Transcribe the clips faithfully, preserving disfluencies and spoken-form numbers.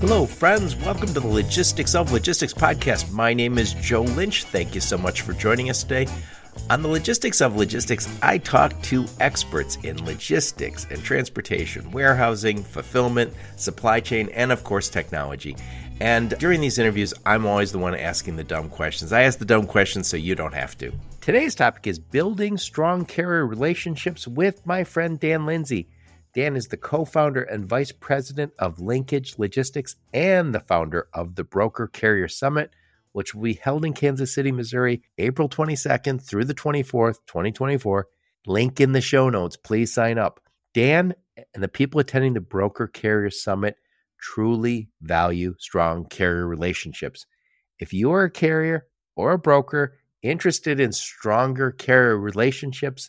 Hello, friends. Welcome to the Logistics of Logistics podcast. My name is Joe Lynch. Thank you so much for joining us today. On the Logistics of Logistics, I talk to experts in logistics and transportation, warehousing, fulfillment, supply chain, and of course, technology. And during these interviews, I'm always the one asking the dumb questions. I ask the dumb questions so you don't have to. Today's topic is building strong carrier relationships with my friend Dan Lindsay. Dan is the co-founder and vice president of Linkage Logistics and the founder of the Broker Carrier Summit, which will be held in Kansas City, Missouri, April twenty-second through the twenty-fourth, twenty twenty-four. Link in the show notes. Please sign up. Dan and the people attending the Broker Carrier Summit truly value strong carrier relationships. If you are a carrier or a broker interested in stronger carrier relationships,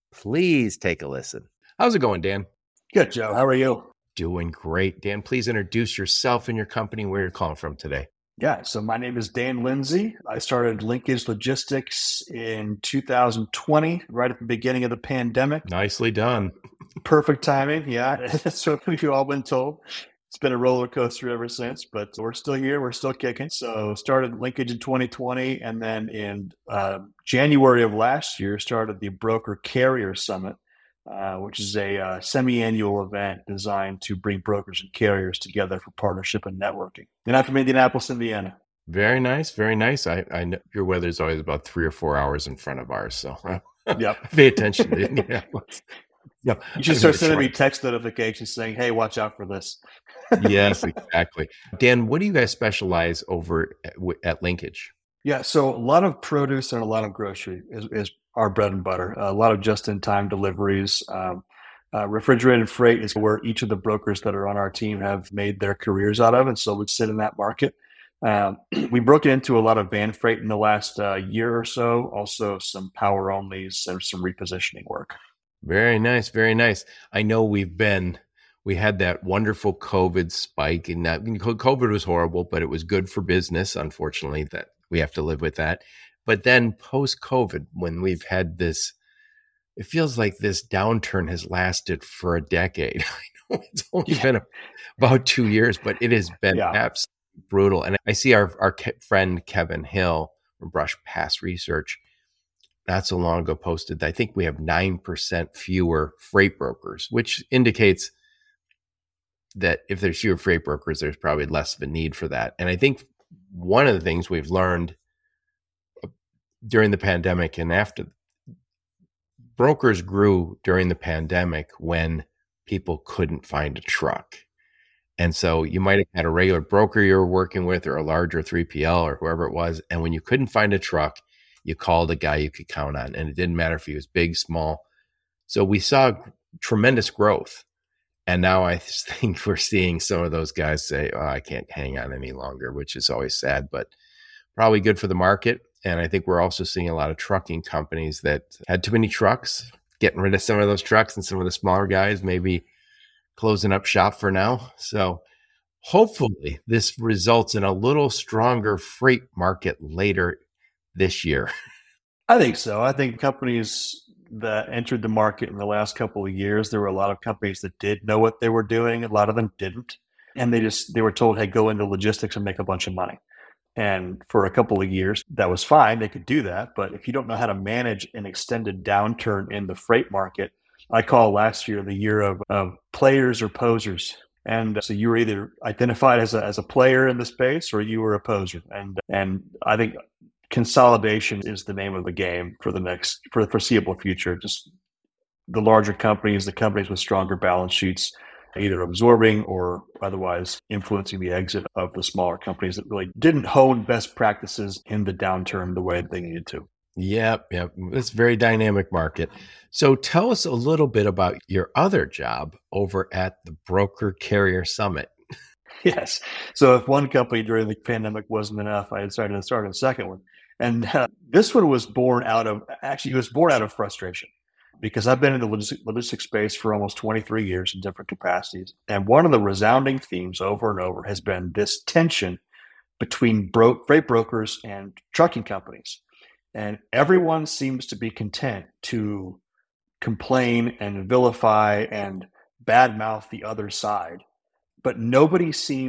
please take a listen. How's it going, Dan? Good, Joe. How are you? Doing great. Dan, please introduce yourself and your company, where you're calling from today. Yeah, so my name is Dan Lindsay. I started Linkage Logistics in two thousand twenty, right at the beginning of the pandemic. Nicely done. Perfect timing. Yeah, that's what we've all been told. It's been a roller coaster ever since, but we're still here. We're still kicking. So started Linkage in twenty twenty, and then in uh, January of last year, started the Broker Carrier Summit. Uh, which is a uh, semi-annual event designed to bring brokers and carriers together for partnership and networking. And I'm from Indianapolis, Indiana. Very nice, very nice. I, I know your weather is always about three or four hours in front of ours, so uh, yep. Pay attention to Indianapolis. Yep. You should start sending me text notifications saying, "Hey, watch out for this." Yes, exactly. Dan, what do you guys specialize over at, at Linkage? Yeah, so a lot of produce and a lot of grocery is, is our bread and butter. A lot of just-in-time deliveries. Um, uh, refrigerated freight is where each of the brokers that are on our team have made their careers out of, and so we sit in that market. Um, we broke into a lot of van freight in the last uh, year or so, also some power-onlys and some repositioning work. Very nice, very nice. I know we've been, we had that wonderful COVID spike, and that COVID was horrible, but it was good for business, unfortunately, that we have to live with that. But then post-COVID, when we've had this, it feels like this downturn has lasted for a decade. I know it's only yeah. been about two years, but it has been yeah. absolutely brutal. And I see our, our friend Kevin Hill from Brush Pass Research not so long ago posted that I think we have nine percent fewer freight brokers, which indicates that if there's fewer freight brokers, there's probably less of a need for that. And I think one of the things we've learned during the pandemic and after, brokers grew during the pandemic when people couldn't find a truck. And so you might have had a regular broker you were working with or a larger three P L or whoever it was. And when you couldn't find a truck, you called a guy you could count on. And it didn't matter if he was big, small. So we saw tremendous growth. And now I think we're seeing some of those guys say, oh, I can't hang on any longer, which is always sad, but probably good for the market. And I think we're also seeing a lot of trucking companies that had too many trucks, getting rid of some of those trucks, and some of the smaller guys maybe closing up shop for now. So hopefully this results in a little stronger freight market later this year. I think so. I think companies that entered the market in the last couple of years, there were a lot of companies that did know what they were doing. A lot of them didn't. And they just, they were told, hey, go into logistics and make a bunch of money. And for a couple of years, that was fine. They could do that. But if you don't know how to manage an extended downturn in the freight market, I call last year the year of, of players or posers. And so you were either identified as a, as a player in the space or you were a poser. And, and I think consolidation is the name of the game for the next, for the foreseeable future. Just the larger companies, the companies with stronger balance sheets, either absorbing or otherwise influencing the exit of the smaller companies that really didn't hone best practices in the downturn the way they needed to. Yep, yep. It's a very dynamic market. So tell us a little bit about your other job over at the Broker Carrier Summit. Yes. So if one company during the pandemic wasn't enough, I decided to start a second one. And uh, this one was born out of, actually, it was born out of frustration. Because I've been in the logistics space for almost twenty-three years in different capacities. And one of the resounding themes over and over has been this tension between bro- freight brokers and trucking companies. And everyone seems to be content to complain and vilify and badmouth the other side. But nobody seemed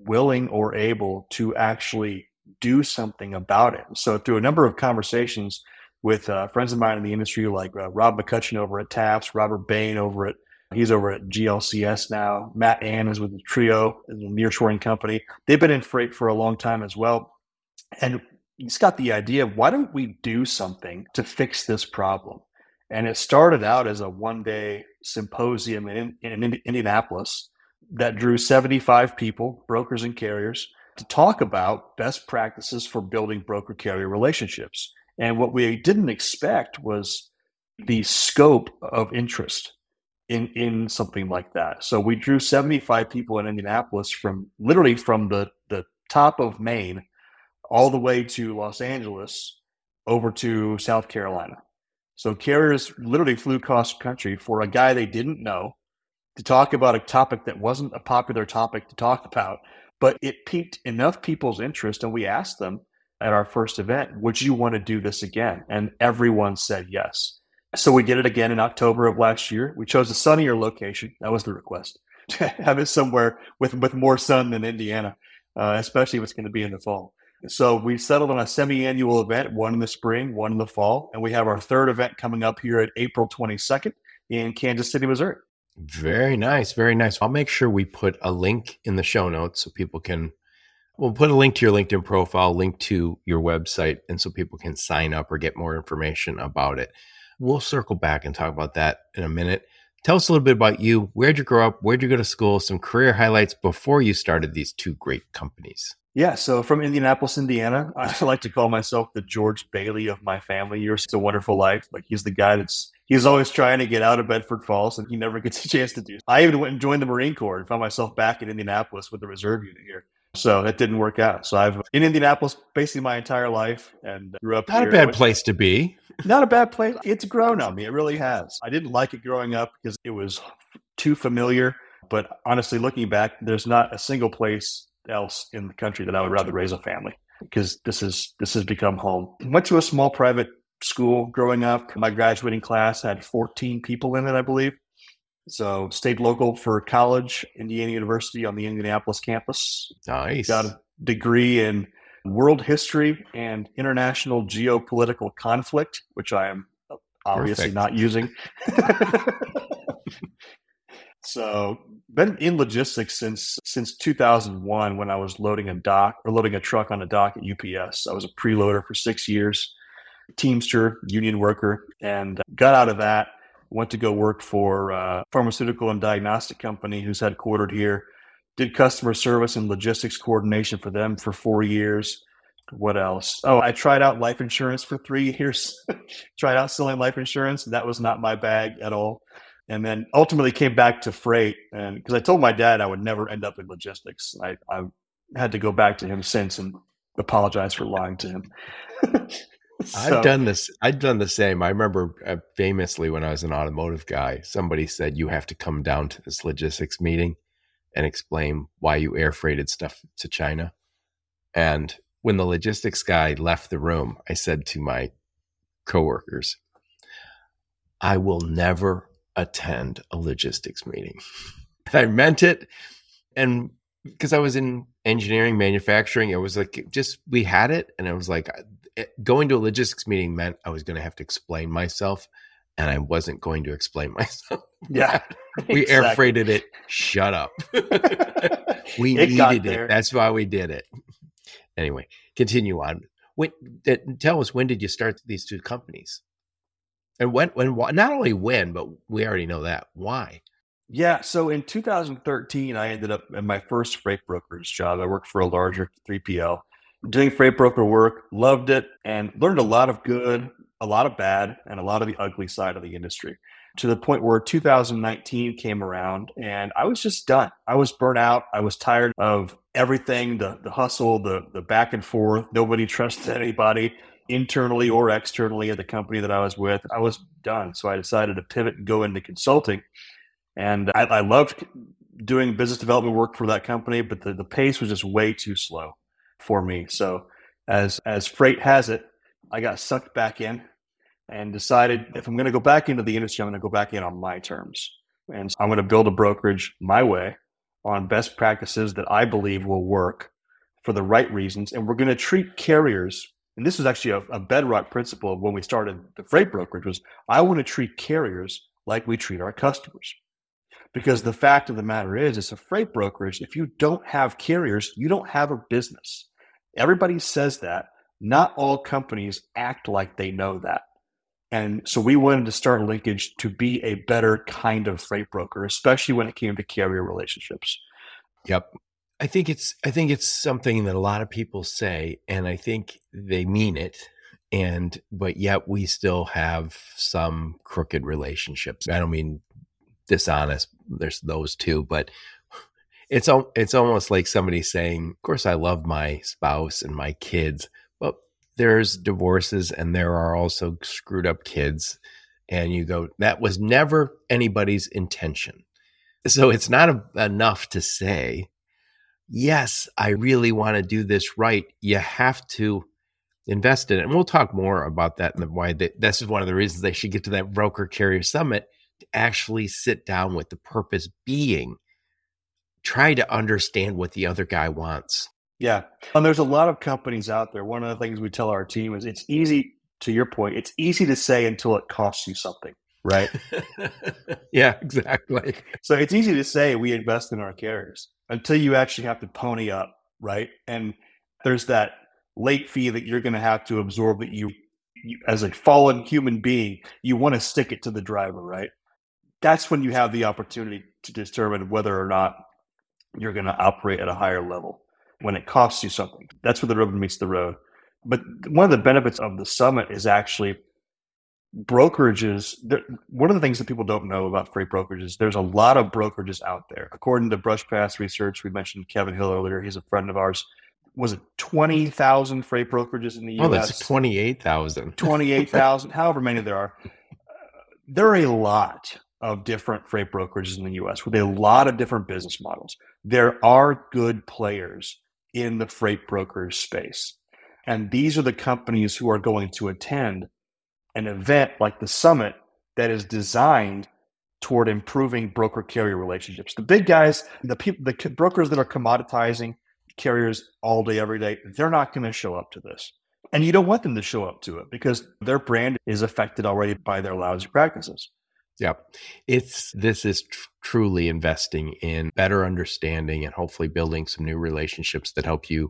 willing or able to actually do something about it. So through a number of conversations with uh, friends of mine in the industry, like uh, Rob McCutcheon over at Taps, Robert Bain over at he's over at G L C S now. Matt Ann is with the Trio, a nearshoring company. They've been in freight for a long time as well. And he's got the idea of why don't we do something to fix this problem? And it started out as a one-day symposium in, in Indianapolis that drew seventy-five people, brokers and carriers, to talk about best practices for building broker-carrier relationships. And what we didn't expect was the scope of interest in, in something like that. So we drew seventy-five people in Indianapolis from literally from the, the top of Maine all the way to Los Angeles over to South Carolina. So carriers literally flew across country for a guy they didn't know to talk about a topic that wasn't a popular topic to talk about, but it piqued enough people's interest. And we asked them at our first event, would you want to do this again? And everyone said yes. So we did it again in October of last year. We chose a sunnier location. That was the request. Have it somewhere with, with more sun than Indiana, uh, especially if it's going to be in the fall. So we settled on a semi-annual event, one in the spring, one in the fall, and we have our third event coming up here at April twenty-second in Kansas City, Missouri. Very nice, very nice. I'll make sure we put a link in the show notes so people can, we'll put a link to your LinkedIn profile, link to your website, and so people can sign up or get more information about it. We'll circle back and talk about that in a minute. Tell us a little bit about you. Where'd you grow up? Where'd you go to school? Some career highlights before you started these two great companies. Yeah, so from Indianapolis, Indiana, I like to call myself the George Bailey of my family. Yours is a Wonderful Life. Like he's the guy that's, he's always trying to get out of Bedford Falls and he never gets a chance to do. I even went and joined the Marine Corps and found myself back in Indianapolis with the reserve unit here. So that didn't work out. So I've in Indianapolis basically my entire life and grew up Not here. a bad place to be. Not a bad place. It's grown on me. It really has. I didn't like it growing up because it was too familiar. But honestly, looking back, there's not a single place else in the country that I would rather raise a family because this is this has become home. Went to a small private school growing up. My graduating class had fourteen people in it, I believe. So stayed local for college, Indiana University on the Indianapolis campus. Nice. Got a degree in world history and international geopolitical conflict, which I am obviously Perfect. not using. So been in logistics since since two thousand one when I was loading a dock or loading a truck on a dock at U P S. I was a preloader for six years, Teamster, union worker, and got out of that. Went to go work for a pharmaceutical and diagnostic company who's headquartered here. Did customer service and logistics coordination for them for four years. What else? Oh, I tried out life insurance for three years. Tried out selling life insurance. That was not my bag at all. And then ultimately came back to freight. And because I told my dad I would never end up in logistics. I, I had to go back to him since and apologize for lying to him. So, I've done this. I've done the same. I remember uh, famously when I was an automotive guy, somebody said, you have to come down to this logistics meeting and explain why you air freighted stuff to China. And when the logistics guy left the room, I said to my coworkers, I will never attend a logistics meeting. I meant it. And because I was in engineering, manufacturing, it was like, just, we had it. And I was like, going to a logistics meeting meant I was going to have to explain myself, and I wasn't going to explain myself. Yeah. We exactly. air freighted it. Shut up. We it needed it. That's why we did it. Anyway, continue on. When, uh, tell us, when did you start these two companies? And when, when, not only when, but we already know that. Why? Yeah. So in two thousand thirteen, I ended up in my first freight brokerage job. I worked for a larger three P L, doing freight broker work, loved it, and learned a lot of good, a lot of bad, and a lot of the ugly side of the industry, to the point where two thousand nineteen came around and I was just done. I was burnt out. I was tired of everything, the the hustle, the the back and forth. Nobody trusted anybody internally or externally at the company that I was with. I was done. So I decided to pivot and go into consulting. And I, I loved doing business development work for that company, but the, the pace was just way too slow for me. So as as freight has it, I got sucked back in and decided if I'm going to go back into the industry, I'm going to go back in on my terms. And so I'm going to build a brokerage my way. on best practices that I believe will work for the right reasons. And we're going to treat carriers, and this is actually a, a bedrock principle of when we started the freight brokerage, was I want to treat carriers like we treat our customers. Because the fact of the matter is, it's a freight brokerage. If you don't have carriers, you don't have a business. Everybody says that. Not all companies act like they know that. And so we wanted to start Linkage to be a better kind of freight broker, especially when it came to carrier relationships. Yep. I think it's I think it's something that a lot of people say, and I think they mean it. And but yet we still have some crooked relationships. I don't mean dishonest. There's those too, but it's it's almost like somebody saying, "Of course, I love my spouse and my kids, but there's divorces and there are also screwed up kids." And you go, "That was never anybody's intention." So it's not a, enough to say, "Yes, I really want to do this right." You have to invest in it, and we'll talk more about that and why they, this is one of the reasons they should get to that broker carrier summit. To actually sit down with the purpose being, try to understand what the other guy wants. Yeah. And there's a lot of companies out there. One of the things we tell our team is it's easy, to your point, it's easy to say until it costs you something, right? Yeah, exactly. So it's easy to say we invest in our carriers until you actually have to pony up, right? And there's that late fee that you're going to have to absorb that you, you, as a fallen human being, you want to stick it to the driver, right? That's when you have the opportunity to determine whether or not you're going to operate at a higher level when it costs you something. That's where the rubber meets the road. But one of the benefits of the summit is actually brokerages. One of the things that people don't know about freight brokerages, there's a lot of brokerages out there. According to Brush Pass Research, we mentioned Kevin Hill earlier. He's a friend of ours. Was it twenty thousand freight brokerages in the U S? Oh, that's twenty-eight thousand. twenty-eight thousand, however many there are. There are a lot of different freight brokerages in the U S with a lot of different business models. There are good players in the freight brokerage space. And these are the companies who are going to attend an event like the summit that is designed toward improving broker carrier relationships. The big guys, the people, the brokers that are commoditizing carriers all day, every day, they're not going to show up to this. And you don't want them to show up to it because their brand is affected already by their lousy practices. Yep. It's, this is tr- truly investing in better understanding and hopefully building some new relationships that help you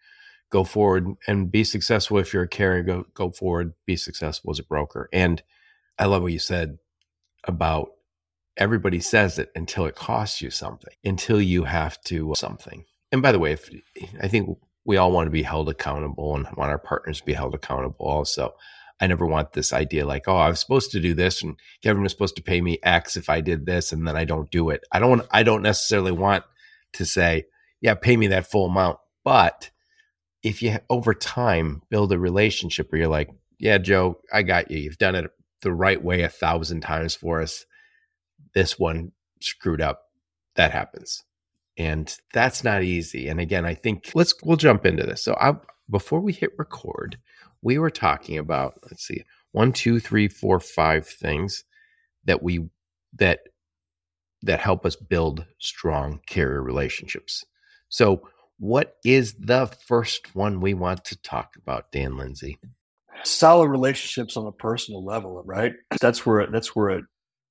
go forward and be successful. If you're a carrier, go, go forward, be successful as a broker. And I love what you said about everybody says it until it costs you something, until you have to something. And by the way, if I think we all want to be held accountable and want our partners to be held accountable also. I never want this idea like, oh, I was supposed to do this and Kevin was supposed to pay me X if I did this and then I don't do it. I don't I don't necessarily want to say, yeah, pay me that full amount. But if you over time build a relationship where you're like, yeah, Joe, I got you. You've done it the right way a thousand times for us. This one screwed up. That happens. And that's not easy. And again, I think let's we'll jump into this. So I, before we hit record, we were talking about, let's see, one, two, three, four, five things that we that that help us build strong carrier relationships. So what is the first one we want to talk about, Dan Lindsay? Solid relationships on a personal level, right? That's where it, that's where it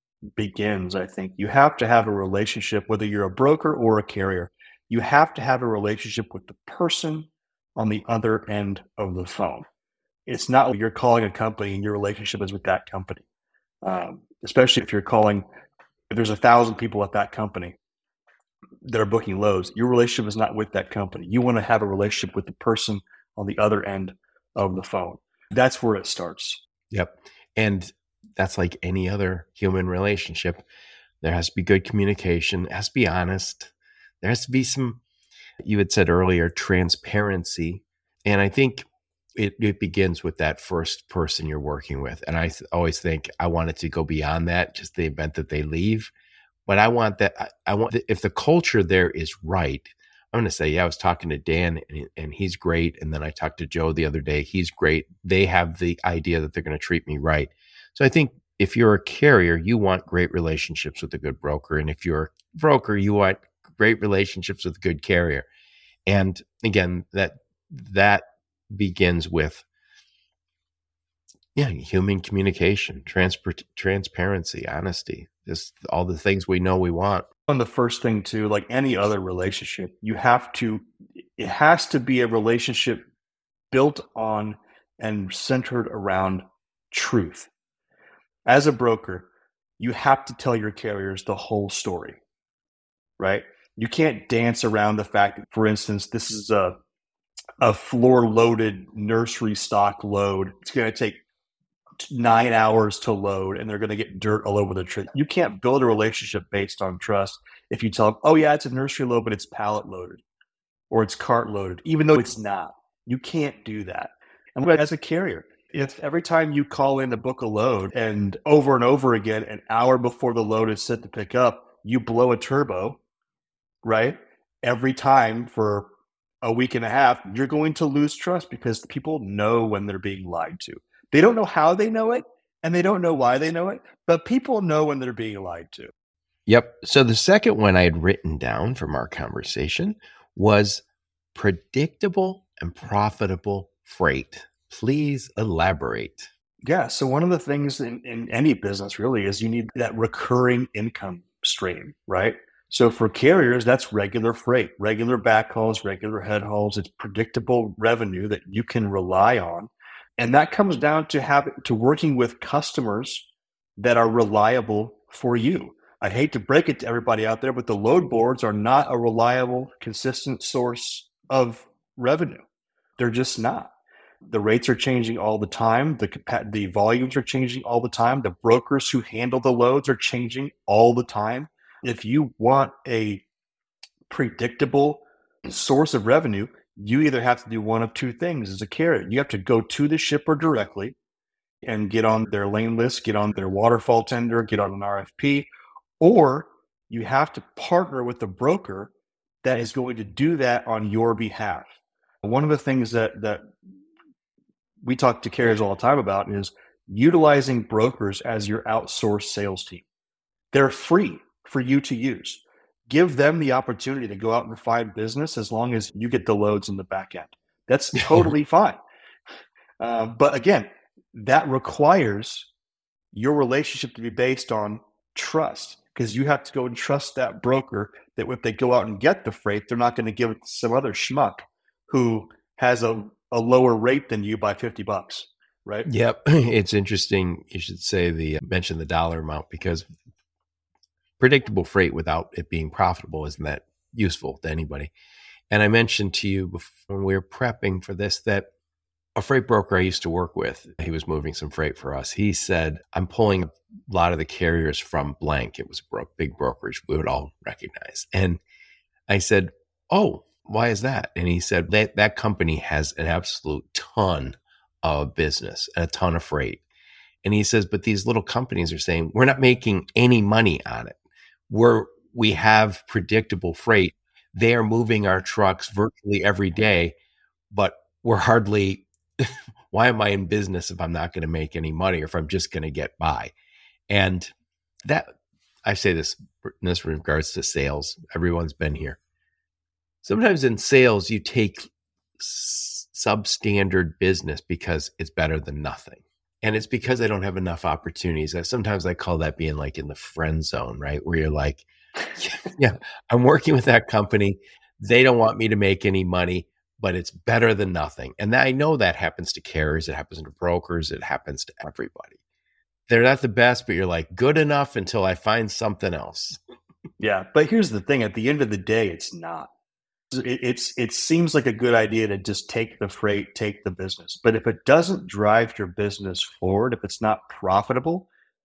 begins, I think. You have to have a relationship, whether you're a broker or a carrier. You have to have a relationship with the person on the other end of the phone. It's not like you're calling a company and your relationship is with that company. Um, especially if you're calling, if there's a thousand people at that company that are booking loads, your relationship is not with that company. You want to have a relationship with the person on the other end of the phone. That's where it starts. Yep. And that's like any other human relationship. There has to be good communication. It has to be honest. There has to be some, you had said earlier, transparency. And I think it, it begins with that first person you're working with. And I th- always think I want it to go beyond that, just the event that they leave. But I want that, I, I want, if the culture there is right, I'm going to say, yeah, I was talking to Dan and, and he's great. And then I talked to Joe the other day. He's great. They have the idea that they're going to treat me right. So I think if you're a carrier, you want great relationships with a good broker. And if you're a broker, you want great relationships with a good carrier. And again, that that begins with yeah, human communication, transport, transparency, honesty, just all the things we know we want. On the first thing too, like any other relationship, you have to, it has to be a relationship built on and centered around truth. As a broker, you have to tell your carriers the whole story, right? You can't dance around the fact that, for instance, this is a, a floor loaded nursery stock load. It's going to take nine hours to load and they're going to get dirt all over the tree. You can't build a relationship based on trust if you tell them, oh yeah, it's a nursery load, but it's pallet loaded or it's cart loaded, even though it's not. You can't do that. And as a carrier, if every time you call in to book a load and over and over again, an hour before the load is set to pick up, you blow a turbo, right? Every time for a week and a half, you're going to lose trust because people know when they're being lied to. They don't know how they know it, and they don't know why they know it, but people know when they're being lied to. Yep. So the second one I had written down from our conversation was predictable and profitable freight. Please elaborate. Yeah. So one of the things in, in any business really is you need that recurring income stream, right? So for carriers, that's regular freight, regular backhauls, regular head hauls. It's predictable revenue that you can rely on. And that comes down to having to working with customers that are reliable for you. I hate to break it to everybody out there, but the load boards are not a reliable, consistent source of revenue. They're just not. The rates are changing all the time. The the volumes are changing all the time. The brokers who handle the loads are changing all the time. If you want a predictable source of revenue, you either have to do one of two things as a carrier. You have to go to the shipper directly and get on their lane list, get on their waterfall tender, get on an R F P, or you have to partner with a broker that is going to do that on your behalf. One of the things that, that we talk to carriers all the time about is utilizing brokers as your outsourced sales team. They're free for you to use. Give them the opportunity to go out and find business as long as you get the loads in the back end. That's totally fine. Uh, but again, that requires your relationship to be based on trust, because you have to go and trust that broker that if they go out and get the freight, they're not going to give it to some other schmuck who has a, a lower rate than you by fifty bucks, right? Yep. It's interesting. You should say the mention the dollar amount, because predictable freight without it being profitable isn't that useful to anybody. And I mentioned to you before when we were prepping for this that a freight broker I used to work with, he was moving some freight for us. He said, I'm pulling a lot of the carriers from blank. It was a bro- big brokerage we would all recognize. And I said, oh, why is that? And he said, that, that company has an absolute ton of business and a ton of freight. And he says, but these little companies are saying, we're not making any money on it. We're, we have predictable freight. They are moving our trucks virtually every day, but we're hardly, why am I in business if I'm not going to make any money or if I'm just going to get by? And that, I say this in this regards to sales. Everyone's been here. Sometimes in sales, you take s- substandard business because it's better than nothing. And it's because I don't have enough opportunities. Sometimes I call that being like in the friend zone, right? Where you're like, yeah, I'm working with that company. They don't want me to make any money, but it's better than nothing. And I know that happens to carriers. It happens to brokers. It happens to everybody. They're not the best, but you're like, good enough until I find something else. Yeah. But here's the thing. At the end of the day, it's not. It, it's it seems like a good idea to just take the freight, take the business. But if it doesn't drive your business forward, if it's not profitable,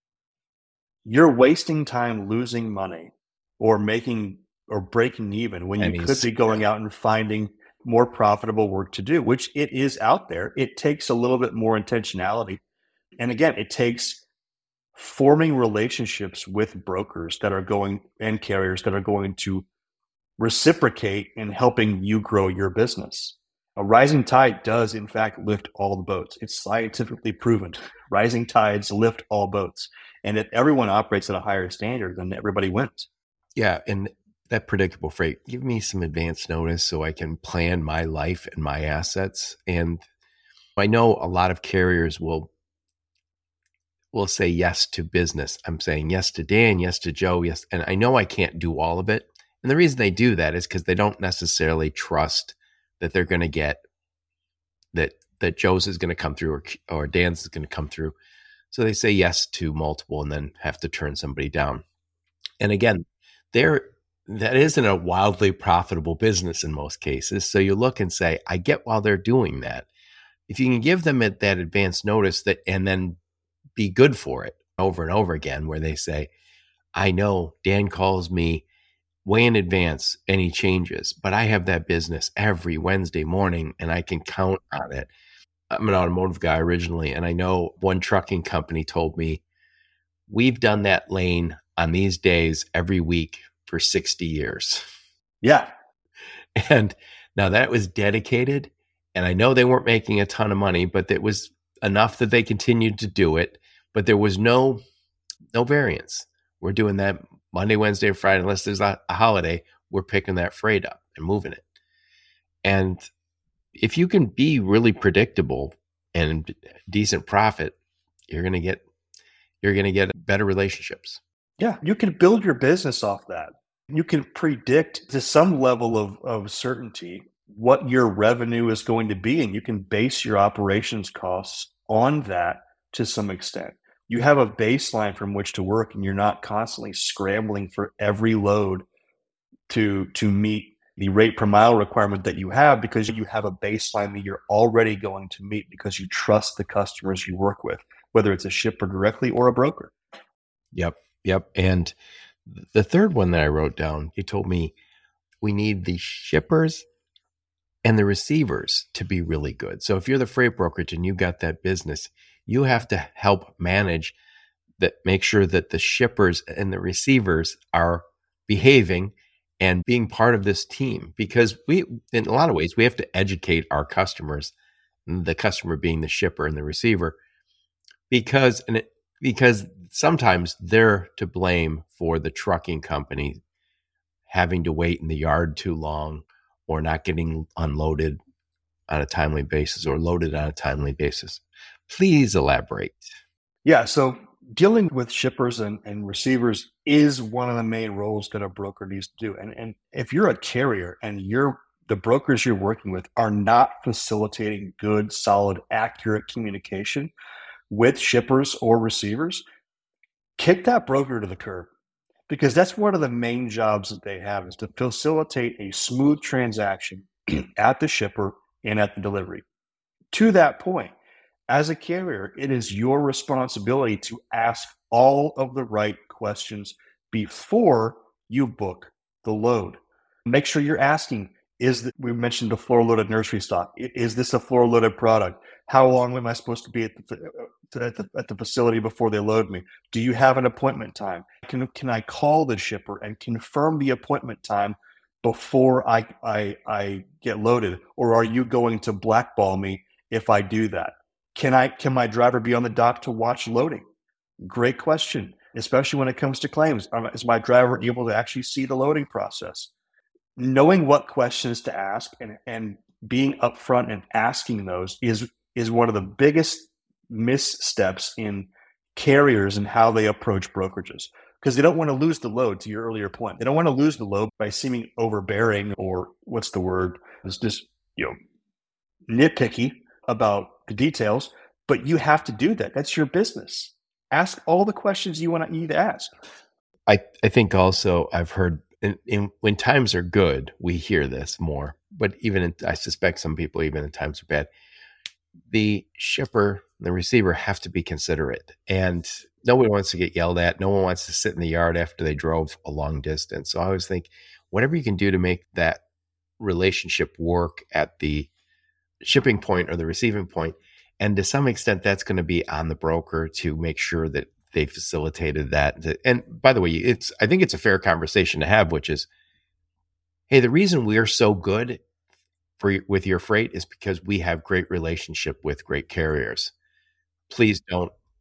you're wasting time losing money or making or breaking even when you Pennies. could be going out and finding more profitable work to do, which it is out there. It takes a little bit more intentionality. And again, it takes forming relationships with brokers that are going and carriers that are going to reciprocate in helping you grow your business. A rising tide does, in fact, lift all the boats. It's scientifically proven. Rising tides lift all boats. And if everyone operates at a higher standard, then everybody wins. Yeah. And that predictable freight, give me some advance notice so I can plan my life and my assets. And I know a lot of carriers will will say yes to business. I'm saying yes to Dan, yes to Joe, yes. And I know I can't do all of it. And the reason they do that is because they don't necessarily trust that they're going to get that that Joe's is going to come through or, or Dan's is going to come through. So they say yes to multiple and then have to turn somebody down. And again, there that isn't a wildly profitable business in most cases. So you look and say, I get why they're doing that. If you can give them that advance notice that and then be good for it over and over again, where they say, I know Dan calls me way in advance any changes, but I have that business every Wednesday morning and I can count on it. I'm an automotive guy originally, and I know one trucking company told me, we've done that lane on these days every week for sixty years. Yeah. And now that was dedicated, and I know they weren't making a ton of money, but it was enough that they continued to do it. But there was no no variance. We're doing that Monday, Wednesday, Friday, unless there's a, a holiday, we're picking that freight up and moving it. And if you can be really predictable and decent profit, you're going to get you're going to get better relationships. Yeah, you can build your business off that. You can predict to some level of, of certainty what your revenue is going to be, and you can base your operations costs on that to some extent. You have a baseline from which to work, and you're not constantly scrambling for every load to to meet the rate per mile requirement that you have, because you have a baseline that you're already going to meet because you trust the customers you work with, whether it's a shipper directly or a broker. Yep. Yep. And the third one that I wrote down, he told me we need the shippers and the receivers to be really good. So if you're the freight brokerage and you got that business, you have to help manage that, make sure that the shippers and the receivers are behaving and being part of this team, because we, in a lot of ways, we have to educate our customers, the customer being the shipper and the receiver, because, and it, because sometimes they're to blame for the trucking company having to wait in the yard too long or not getting unloaded on a timely basis or loaded on a timely basis. Please elaborate. Yeah, so dealing with shippers and, and receivers is one of the main roles that a broker needs to do. And, and if you're a carrier and you're the brokers you're working with are not facilitating good, solid, accurate communication with shippers or receivers, kick that broker to the curb, because that's one of the main jobs that they have, is to facilitate a smooth transaction at the shipper and at the delivery. To that point, as a carrier, it is your responsibility to ask all of the right questions before you book the load. Make sure you're asking, is that, we mentioned the floor loaded nursery stock. Is this a floor loaded product? How long am I supposed to be at the, at the, at the facility before they load me? Do you have an appointment time? Can, can I call the shipper and confirm the appointment time before I, I, I get loaded? Or are you going to blackball me if I do that? Can I can my driver be on the dock to watch loading? Great question, especially when it comes to claims. Is my driver able to actually see the loading process? Knowing what questions to ask and, and being upfront and asking those is is one of the biggest missteps in carriers and how they approach brokerages, because they don't want to lose the load. To your earlier point, they don't want to lose the load by seeming overbearing, or what's the word? It's just, you know, nitpicky about the details, but you have to do that. That's your business. Ask all the questions you want to need to ask. I, I think also I've heard in, in, when times are good, we hear this more, but even in, I suspect some people, even in times are bad, the shipper, the receiver have to be considerate, and nobody wants to get yelled at. No one wants to sit in the yard after they drove a long distance. So I always think whatever you can do to make that relationship work at the shipping point or the receiving point. And to some extent, that's going to be on the broker to make sure that they facilitated that. And by the way, it's, I think it's a fair conversation to have, which is, hey, the reason we are so good for with your freight is because we have great relationship with great carriers. Please don't,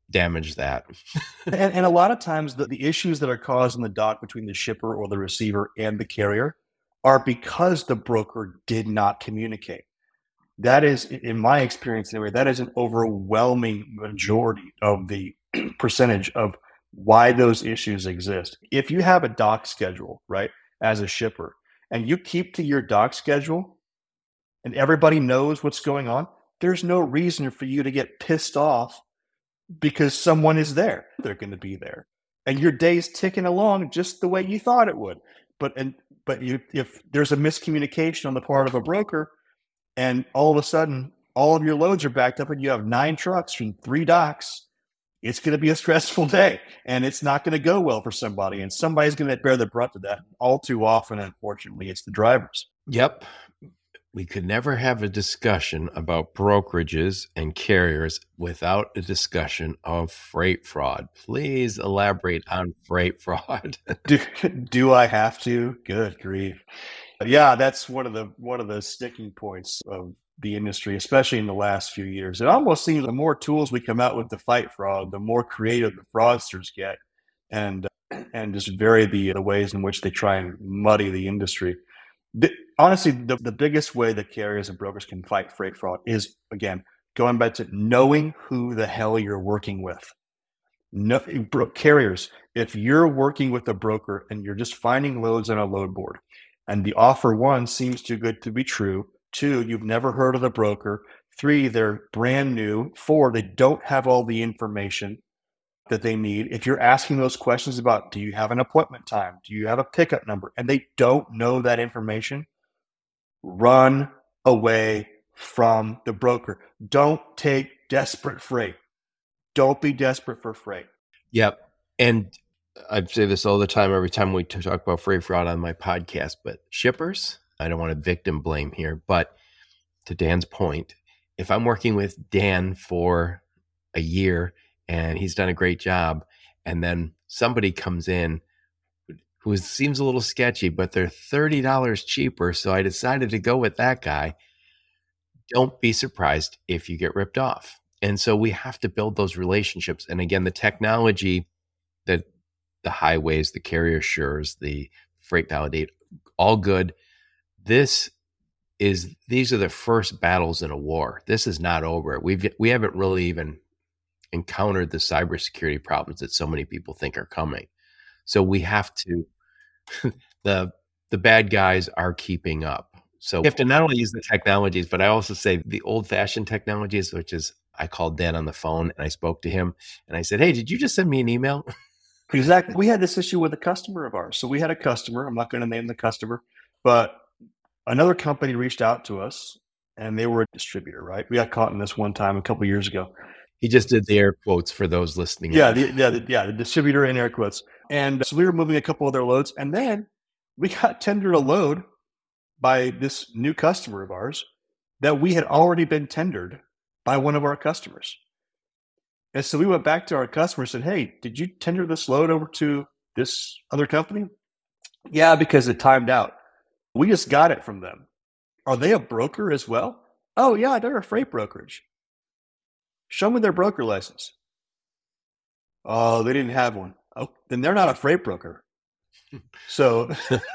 damage that. and, and a lot of times the, the issues that are caused in the dock between the shipper or the receiver and the carrier are because the broker did not communicate. That is, in my experience anyway, that is an overwhelming majority of the percentage of why those issues exist. If you have a dock schedule, right, as a shipper, and you keep to your dock schedule and everybody knows what's going on, there's no reason for you to get pissed off because someone is there. They're going to be there. And your day's ticking along just the way you thought it would. But and but you, if there's a miscommunication on the part of a broker, and all of a sudden all of your loads are backed up and you have nine trucks from three docks, it's going to be a stressful day and it's not going to go well for somebody. And somebody's going to bear the brunt of that. All too often, unfortunately, it's the drivers. Yep. We could never have a discussion about brokerages and carriers without a discussion of freight fraud. Please elaborate on freight fraud. do, do I have to? Good grief. Yeah, that's one of the one of the sticking points of the industry, especially in the last few years. It almost seems the more tools we come out with to fight fraud, the more creative the fraudsters get, and and just vary the, the ways in which they try and muddy the industry. The, honestly, the, the biggest way that carriers and brokers can fight freight fraud is, again, going back to knowing who the hell you're working with. No, bro, carriers, if you're working with a broker and you're just finding loads on a load board, and the offer, one, seems too good to be true, two, you've never heard of the broker, three, they're brand new, four, they don't have all the information that they need. If you're asking those questions about, do you have an appointment time? Do you have a pickup number? And they don't know that information, run away from the broker. Don't take desperate freight. Don't be desperate for freight. Yep. And I say this all the time, every time we talk about freight fraud on my podcast, but shippers, I don't want to victim blame here, but to Dan's point, if I'm working with Dan for a year and he's done a great job, and then somebody comes in who seems a little sketchy, but they're thirty dollars cheaper, so I decided to go with that guy, don't be surprised if you get ripped off. And so we have to build those relationships. And again, the technology, that the highways, the carrier assures, the freight validate, all good. This is, these are the first battles in a war. This is not over. We've, we haven't really even encountered the cybersecurity problems that so many people think are coming. So we have to, the, the bad guys are keeping up. So we have to not only use the technologies, but I also say the old fashioned technologies, which is, I called Dan on the phone and I spoke to him and I said, hey, did you just send me an email? Exactly. We had this issue with a customer of ours. So we had a customer, I'm not going to name the customer, but another company reached out to us and they were a distributor, right? We got caught in this one time a couple of years ago. He just did the air quotes for those listening. Yeah, the, yeah, the, yeah, the distributor in air quotes. And so we were moving a couple of their loads, and then we got tendered a load by this new customer of ours that we had already been tendered by one of our customers. And so we went back to our customer and said, hey, did you tender this load over to this other company? Yeah, because it timed out. We just got it from them. Are they a broker as well? Oh, yeah, they're a freight brokerage. Show me their broker license. Oh, they didn't have one. Oh, then they're not a freight broker. So,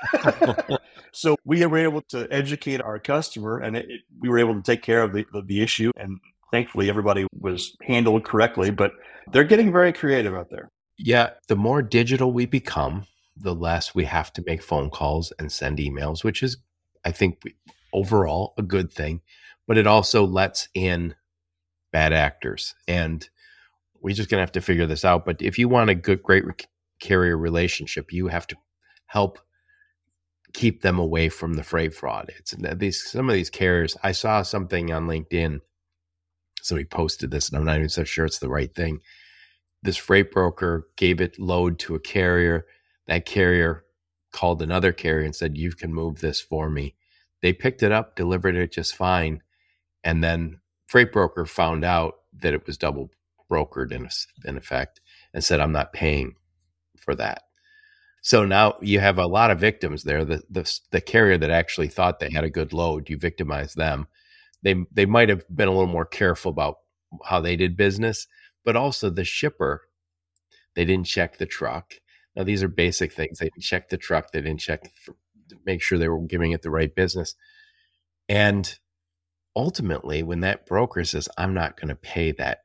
so we were able to educate our customer, and it, it, we were able to take care of the, of the issue. And thankfully, everybody was handled correctly. But they're getting very creative out there. Yeah, the more digital we become, the less we have to make phone calls and send emails, which is, I think, overall a good thing. But it also lets in bad actors, and we're just going to have to figure this out. But if you want a good, great carrier relationship, you have to help keep them away from the freight fraud. It's these, some of these carriers, I saw something on LinkedIn. Somebody posted this and I'm not even so sure it's the right thing. This freight broker gave it load to a carrier. That carrier called another carrier and said, you can move this for me. They picked it up, delivered it just fine. And then freight broker found out that it was double brokered in, in effect and said, I'm not paying for that. So now you have a lot of victims there. The, the the carrier that actually thought they had a good load, you victimize them. They they might have been a little more careful about how they did business, but also the shipper. They didn't check the truck. Now, these are basic things. They didn't check the truck. They didn't check for, to make sure they were giving it the right business. And ultimately, when that broker says, I'm not going to pay that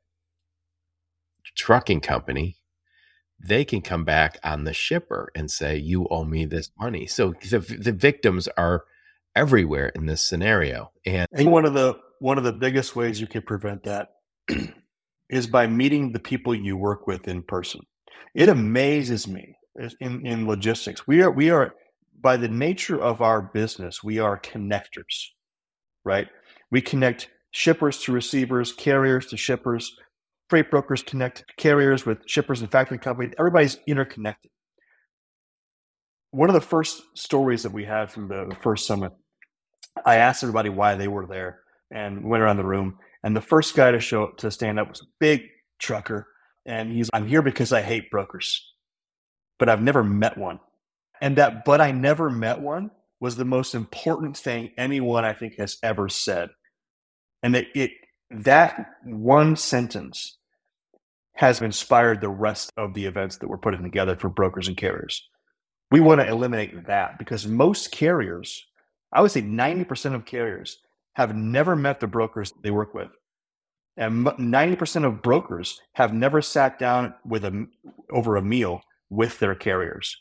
trucking company, they can come back on the shipper and say, you owe me this money. So the, the victims are everywhere in this scenario. And, and one of the one of the biggest ways you can prevent that is by meeting the people you work with in person. It amazes me in, in logistics. We are we are by the nature of our business, we are connectors, right? We connect shippers to receivers, carriers to shippers, freight brokers connect carriers with shippers and factoring companies. Everybody's interconnected. One of the first stories that we had from the, the first summit, I asked everybody why they were there and went around the room. And the first guy to show up to stand up was a big trucker. And he's, I'm here because I hate brokers, but I've never met one. And that, but I never met one was the most important thing anyone I think has ever said. And it, it that one sentence has inspired the rest of the events that we're putting together for brokers and carriers. We want to eliminate that because most carriers, I would say ninety percent of carriers, have never met the brokers they work with. And ninety percent of brokers have never sat down with a, over a meal with their carriers.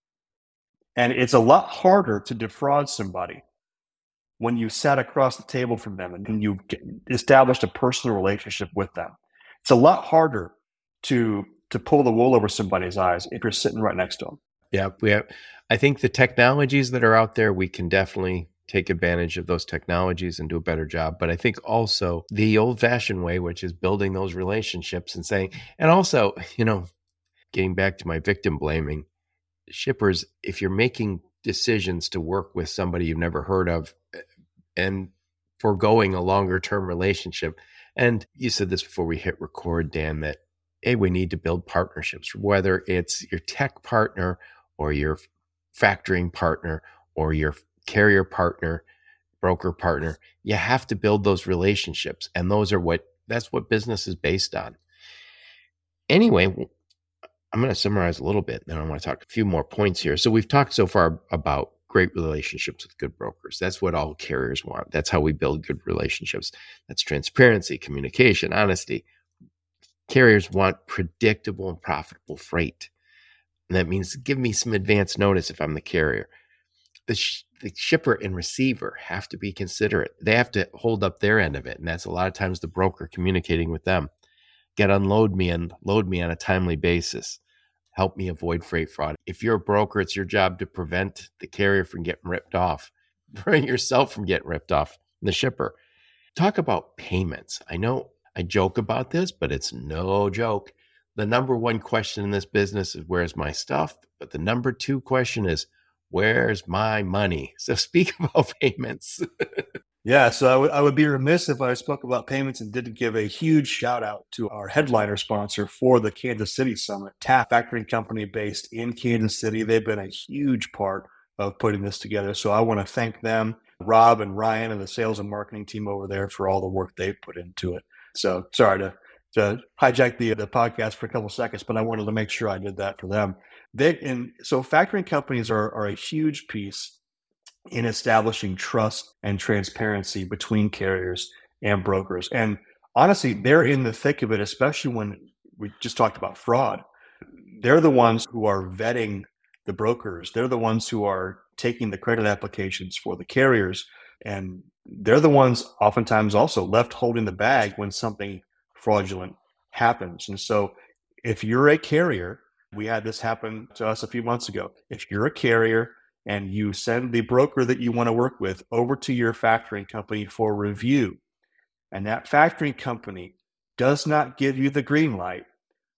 And it's a lot harder to defraud somebody when you sat across the table from them and you've established a personal relationship with them. It's a lot harder to to pull the wool over somebody's eyes if you're sitting right next to them. Yeah, we have, I think the technologies that are out there, we can definitely take advantage of those technologies and do a better job. But I think also the old fashioned way, which is building those relationships and saying, and also, you know, getting back to my victim blaming, shippers, if you're making decisions to work with somebody you've never heard of and foregoing a longer term relationship, and you said this before we hit record, Dan, that, hey, we need to build partnerships, whether it's your tech partner or your factoring partner or your carrier partner, broker partner. You have to build those relationships. And those are what, that's what business is based on. Anyway, I'm going to summarize a little bit, then I want to talk a few more points here. So we've talked so far about great relationships with good brokers. That's what all carriers want. That's how we build good relationships. That's transparency, communication, honesty. Carriers want predictable and profitable freight. And that means give me some advance notice if I'm the carrier. The, sh- the shipper and receiver have to be considerate. They have to hold up their end of it. And that's a lot of times the broker communicating with them. Get unload me and load me on a timely basis. Help me avoid freight fraud. If you're a broker, it's your job to prevent the carrier from getting ripped off. Prevent yourself from getting ripped off, the shipper. Talk about payments. I know I joke about this, but it's no joke. The number one question in this business is, where's my stuff? But the number two question is, where's my money? So speak about payments. Yeah, so I, w- I would be remiss if I spoke about payments and didn't give a huge shout out to our headliner sponsor for the Kansas City Summit, T A F Factoring Company based in Kansas City. They've been a huge part of putting this together. So I want to thank them, Rob and Ryan and the sales and marketing team over there for all the work they've put into it. So sorry to, to hijack the, the podcast for a couple of seconds, but I wanted to make sure I did that for them. They, and so factoring companies are, are a huge piece in establishing trust and transparency between carriers and brokers. And honestly, they're in the thick of it, especially when we just talked about fraud. They're the ones who are vetting the brokers. They're the ones who are taking the credit applications for the carriers. And they're the ones oftentimes also left holding the bag when something fraudulent happens. And so if you're a carrier, we had this happen to us a few months ago. If you're a carrier and you send the broker that you want to work with over to your factoring company for review, and that factoring company does not give you the green light,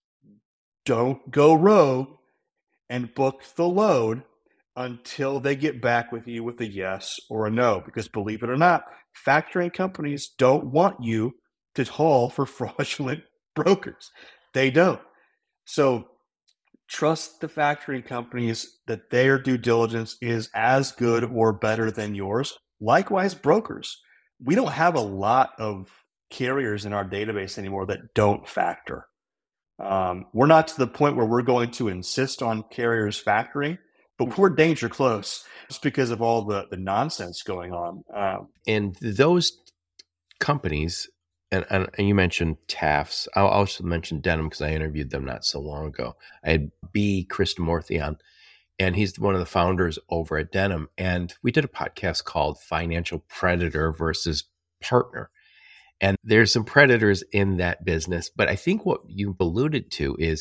don't go rogue and book the load until they get back with you with a yes or a no. Because believe it or not, factoring companies don't want you to haul for fraudulent brokers. They don't. So trust the factoring companies that their due diligence is as good or better than yours. Likewise, brokers. We don't have a lot of carriers in our database anymore that don't factor. Um, we're not to the point where we're going to insist on carriers factoring, but we're danger close just because of all the, the nonsense going on. Um, And those companies, and, and, and you mentioned Taft's, I'll also mention Denim because I interviewed them not so long ago. I had B. Krishnamurthy on, and he's one of the founders over at Denim. And we did a podcast called Financial Predator versus Partner. And there's some predators in that business. But I think what you alluded to is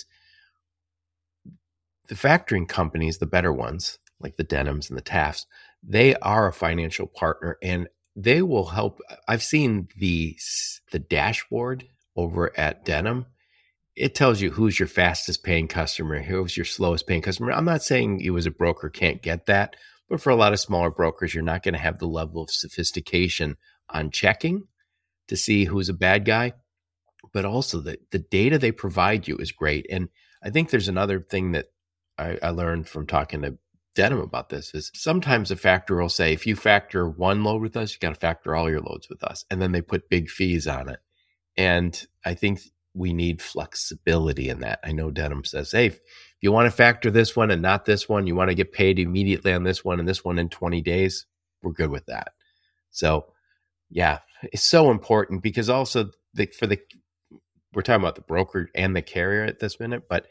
the factoring companies, the better ones, like the Denims and the Tafts, they are a financial partner and they will help. I've seen the the dashboard over at Denim. It tells you who's your fastest paying customer, who's your slowest paying customer. I'm not saying you as a broker can't get that, but for a lot of smaller brokers, you're not going to have the level of sophistication on checking to see who's a bad guy. But also the, the data they provide you is great. And I think there's another thing that I, I learned from talking to Denim about this is sometimes a factor will say, if you factor one load with us, you got to factor all your loads with us. And then they put big fees on it. And I think we need flexibility in that. I know Denim says, hey, if you want to factor this one and not this one, you want to get paid immediately on this one and this one in twenty days, we're good with that. So yeah, it's so important because also the, for the, we're talking about the broker and the carrier at this minute, but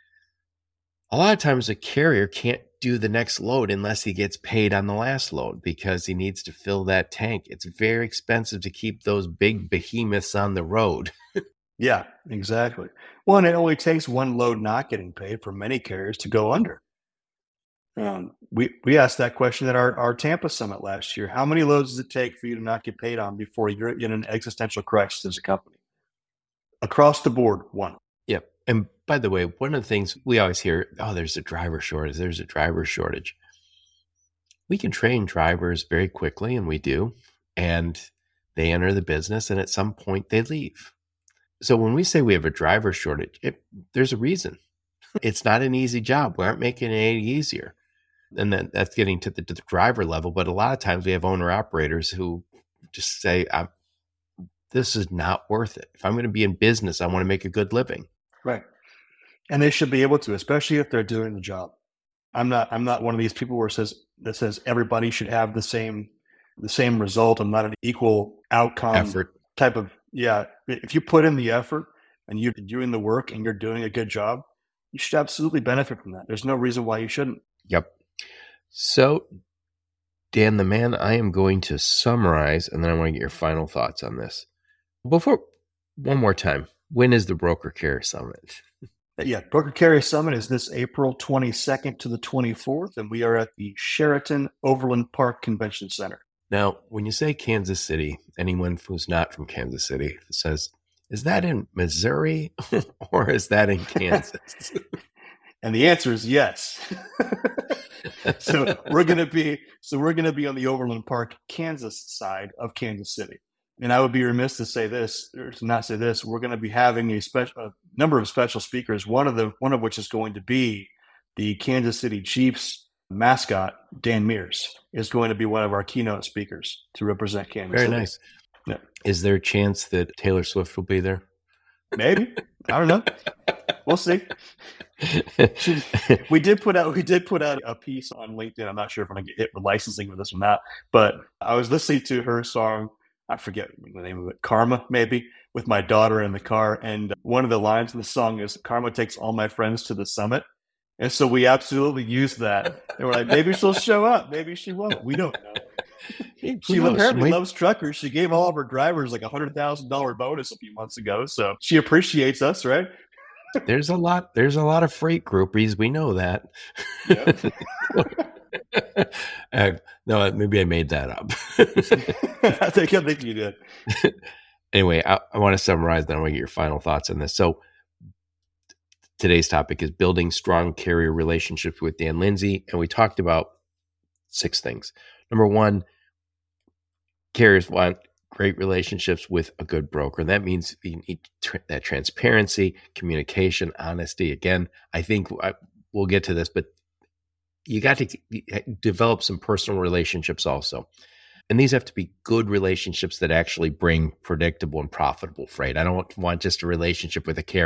a lot of times a carrier can't do the next load unless he gets paid on the last load because he needs to fill that tank. It's very expensive to keep those big behemoths on the road. yeah, exactly. Well, and it only takes one load not getting paid for many carriers to go under. Um, we, we asked that question at our, our Tampa summit last year. How many loads does it take for you to not get paid on before you're in an existential crisis as a company? Across the board, one. Yep. And by the way, one of the things we always hear, oh, there's a driver shortage. There's a driver shortage. We can train drivers very quickly, and we do. And they enter the business, and at some point they leave. So when we say we have a driver shortage, it, there's a reason. It's not an easy job. We aren't making it any easier. And then that's getting to the, to the driver level. But a lot of times we have owner operators who just say, I'm, this is not worth it. If I'm going to be in business, I want to make a good living. Right. And they should be able to, especially if they're doing the job. I'm not, I'm not one of these people where it says, that says everybody should have the same, the same result. I'm not an equal outcome Effort. type of, yeah. If you put in the effort and you're doing the work and you're doing a good job, you should absolutely benefit from that. There's no reason why you shouldn't. Yep. So, Dan the man, I am going to summarize, and then I want to get your final thoughts on this. Before, one more time, when is the Broker Carrier Summit? Yeah, Broker Carrier Summit is this April twenty-second to the twenty-fourth, and we are at the Sheraton Overland Park Convention Center. Now, when you say Kansas City, anyone who's not from Kansas City says, is that in Missouri or is that in Kansas? And the answer is yes. so we're going to be so we're going to be on the Overland Park, Kansas side of Kansas City. And I would be remiss to say this, or to not say this. We're going to be having a special a number of special speakers. One of the one of which is going to be the Kansas City Chiefs mascot, Dan Mears, is going to be one of our keynote speakers to represent Kansas Very City. Very nice. Yeah. Is there a chance that Taylor Swift will be there? Maybe. I don't know. We'll see. She, we did put out we did put out a piece on LinkedIn. I'm not sure if I'm gonna get hit with licensing with this or not, but I was listening to her song. I forget the name of it, Karma, maybe, with my daughter in the car. And one of the lines in the song is, Karma takes all my friends to the summit. And so we absolutely used that. And we're like, maybe she'll show up. Maybe she won't. We don't know. She knows? apparently Might- loves truckers. She gave all of her drivers like a one hundred thousand dollars bonus a few months ago. So she appreciates us, right? There's a lot. There's a lot of freight groupies. We know that. Yep. uh, no, maybe I made that up. I think I think you did. Anyway, I, I want to summarize. Then I want to get your final thoughts on this. So today's topic is building strong carrier relationships with Dan Lindsay, and we talked about six things. Number one, carriers want great relationships with a good broker. And that means you need tr- that transparency, communication, honesty. Again, I think I, we'll get to this, but you got to develop some personal relationships also. And these have to be good relationships that actually bring predictable and profitable freight. I don't want just a relationship with a carrier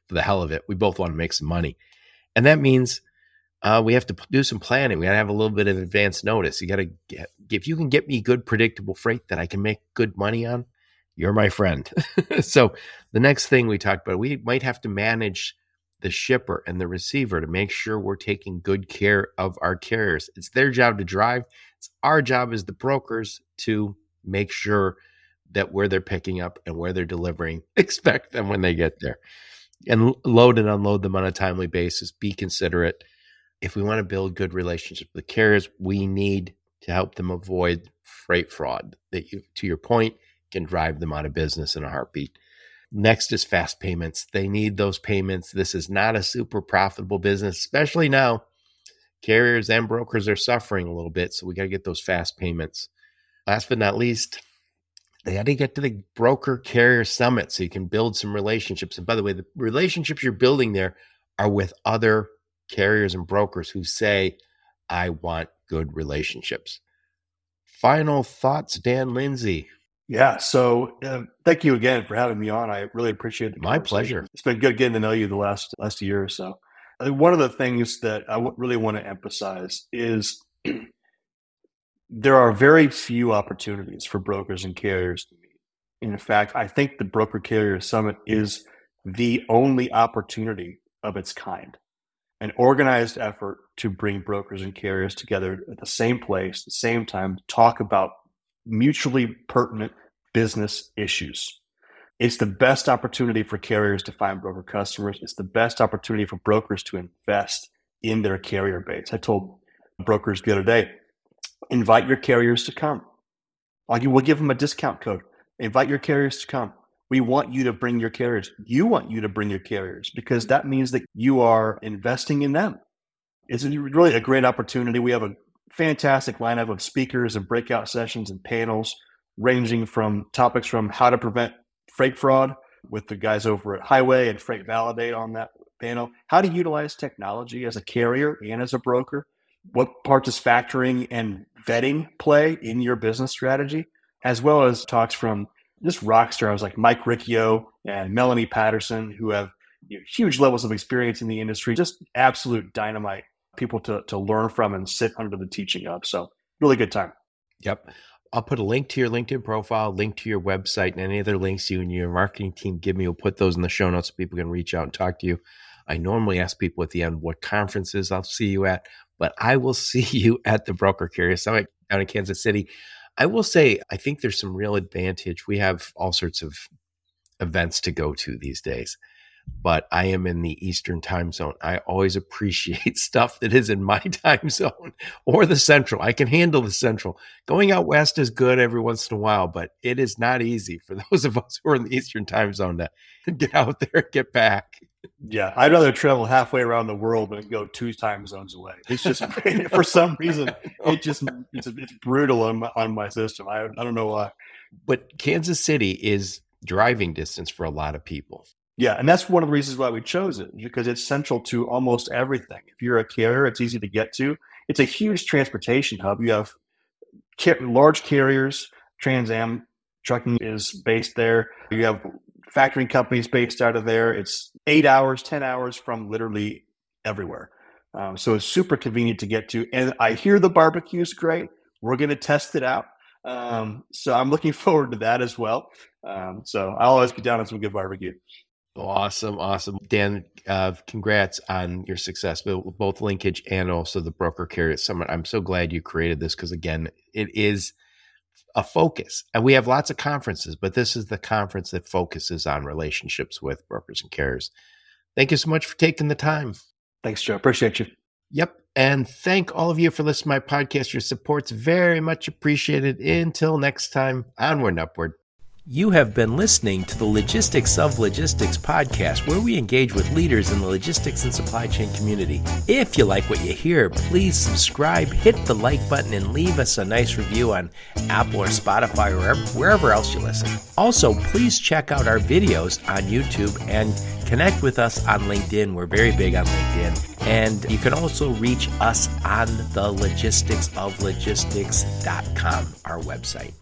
for the hell of it. We both want to make some money. And that means uh, we have to do some planning. We got to have a little bit of advance notice. You got to get, if you can get me good, predictable freight that I can make good money on, you're my friend. So the next thing we talked about, we might have to manage the shipper and the receiver to make sure we're taking good care of our carriers. It's their job to drive. It's our job as the brokers to make sure that where they're picking up and where they're delivering, expect them when they get there. And load and unload them on a timely basis. Be considerate. If we want to build good relationships with carriers, we need to help them avoid freight fraud that, you, to your point, can drive them out of business in a heartbeat. Next is fast payments. They need those payments. This is not a super profitable business, especially now. Carriers and brokers are suffering a little bit, so we got to get those fast payments. Last but not least, they got to get to the broker carrier summit so you can build some relationships. And by the way, the relationships you're building there are with other carriers and brokers who say, I want good relationships. Final thoughts, Dan Lindsay. Yeah. So uh, thank you again for having me on. I really appreciate it. My pleasure. It's been good getting to know you the last last year or so. I think one of the things that I w- really want to emphasize is there are very few opportunities for brokers and carriers to meet. In fact, I think the Broker Carrier Summit is the only opportunity of its kind, an organized effort to bring brokers and carriers together at the same place, the same time, to talk about mutually pertinent business issues. It's the best opportunity for carriers to find broker customers. It's the best opportunity for brokers to invest in their carrier base. I told brokers the other day, invite your carriers to come. Like, we'll give them a discount code. Invite your carriers to come. We want you to bring your carriers. You want you to bring your carriers because that means that you are investing in them. It's really a great opportunity. We have a fantastic lineup of speakers and breakout sessions and panels ranging from topics from how to prevent freight fraud with the guys over at Highway and Freight Validate on that panel, how to utilize technology as a carrier and as a broker, what part does factoring and vetting play in your business strategy, as well as talks from just rock stars like Mike Riccio and Melanie Patterson, who have you know, huge levels of experience in the industry, just absolute dynamite people to, to learn from and sit under the teaching of. So really good time. Yep. I'll put a link to your LinkedIn profile, link to your website, and any other links you and your marketing team give me. We'll put those in the show notes so people can reach out and talk to you. I normally ask people at the end what conferences I'll see you at, but I will see you at the Broker Carrier Summit down in Kansas City. I will say, I think there's some real advantage. We have all sorts of events to go to these days, but I am in the Eastern time zone. I always appreciate stuff that is in my time zone or the Central. I can handle the Central. Going out West is good every once in a while, but it is not easy for those of us who are in the Eastern time zone to get out there and get back. Yeah, I'd rather travel halfway around the world than go two time zones away. It's just, for some reason, it just it's, it's brutal on my, on my system. I, I don't know why. But Kansas City is driving distance for a lot of people. Yeah, and that's one of the reasons why we chose it, because it's central to almost everything. If you're a carrier, it's easy to get to. It's a huge transportation hub. You have car- large carriers. Trans Am Trucking is based there. You have factoring companies based out of there. It's eight hours, ten hours from literally everywhere. Um, so it's super convenient to get to. And I hear the barbecue is great. We're going to test it out. Um, so I'm looking forward to that as well. Um, so I'll always get down on some good barbecue. Awesome. Awesome. Dan, uh, congrats on your success, both Linkage and also the Broker Carrier Summit. I'm so glad you created this because, again, it is a focus. And we have lots of conferences, but this is the conference that focuses on relationships with brokers and carriers. Thank you so much for taking the time. Thanks, Joe. Appreciate you. Yep. And thank all of you for listening to my podcast. Your support's very much appreciated. Until next time, onward and upward. You have been listening to the Logistics of Logistics podcast, where we engage with leaders in the logistics and supply chain community. If you like what you hear, please subscribe, hit the like button, and leave us a nice review on Apple or Spotify or wherever else you listen. Also, please check out our videos on YouTube and connect with us on LinkedIn. We're very big on LinkedIn. And you can also reach us on the logistics of logistics dot com, our website.